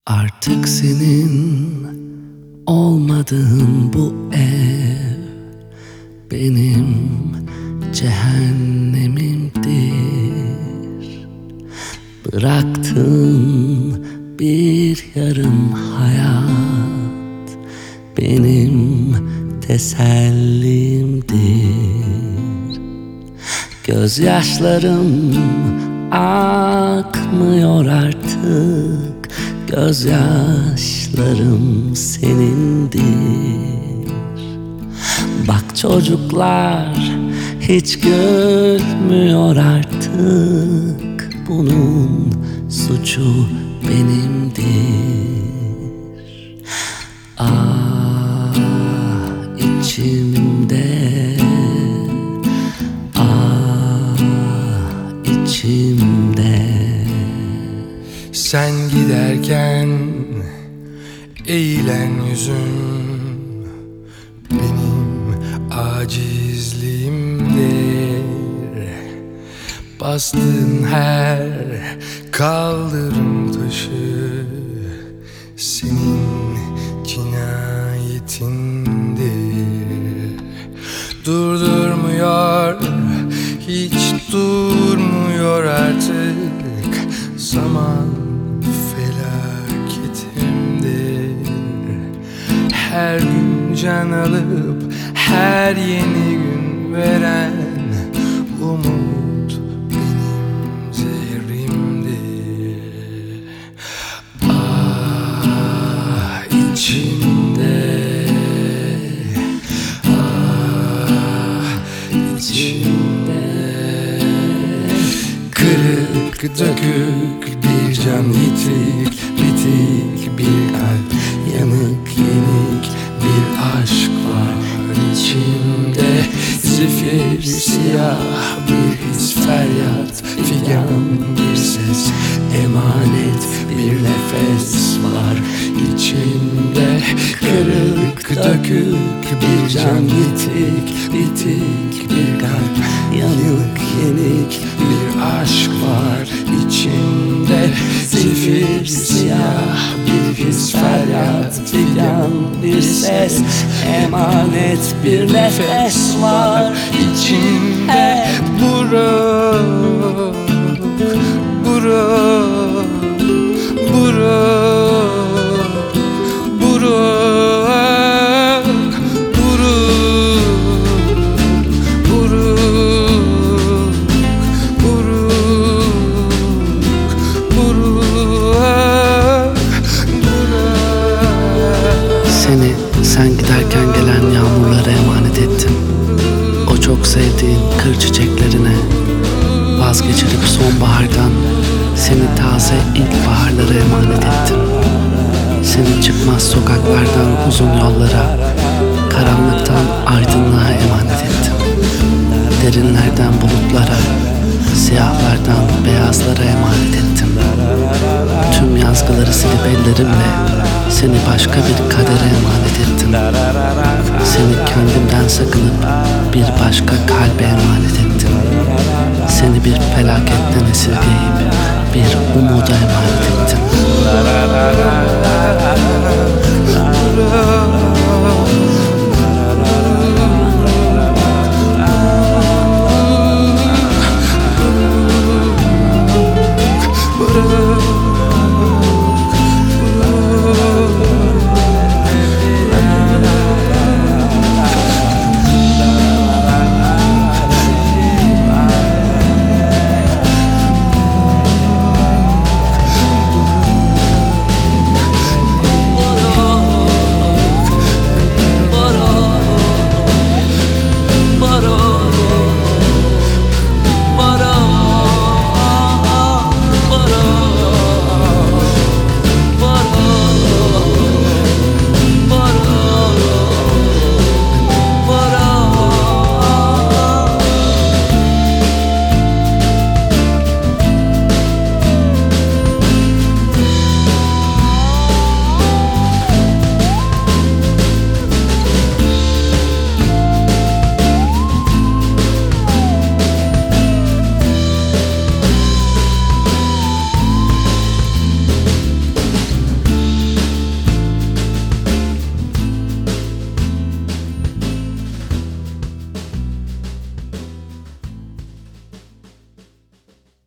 Artık senin olmadığın bu ev benim cehennemimdir. Bıraktığın bir yarım hayat benim tesellimdir. Gözyaşlarım akmıyor artık, gözyaşlarım senindir. Bak çocuklar hiç gülmüyor artık, bunun suçu benimdir. Ah içimde, ah içimde. Sen giderken eğilen yüzün benim acizliğimdir. Bastığın her kaldırım taşı senin cinayetindir. Durdurmuyor, hiç durmuyor artık zaman felaketimdir. Her gün can alıp her yeni gün veren umut benim zehrimdir. Ah içimde, ah içimde. Kırık dökük bir can, yitik bitik bir kalp, yanık yenik bir aşk var içimde. Zifir siyah bir his, feryat figan bir ses, emanet bir nefes var içimde. Kırık dökük bir can, yitik bitik bir kalp, yanık yenik bir aşk var içimde. Zifir siyah bir his, feryat figan bir ses, emanet bir nefes var içimde. Buruk, buruk, buruk, buruk, buruk, buruk, buruk, buruk. Seni sen giderken gelen yağmurlara emanet ettim. O çok sevdiğin kır çiçeklerine, vazgeçirip sonbahardan seni taze ilkbaharlara emanet ettim. Seni çıkmaz sokaklardan uzun yollara, karanlıktan aydınlığa emanet ettim. Derinlerden bulutlara, siyahlardan beyazlara emanet ettim. Tüm yazgıları silip ellerimle seni başka bir kadere emanet ettim. Seni kendimden sakınıp bir başka kalbe emanet ettim. Seni bir felaketten esirgeyip bir umuda emanet ettim.